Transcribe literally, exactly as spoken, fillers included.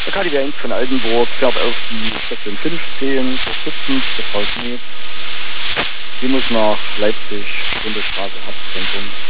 Der K D W eins von Altenburg fährt auf die Station fünfzehn, unterstützend der Frau Schmied. Die muss nach Leipzig, Bundesstraße, Hauptzentrum.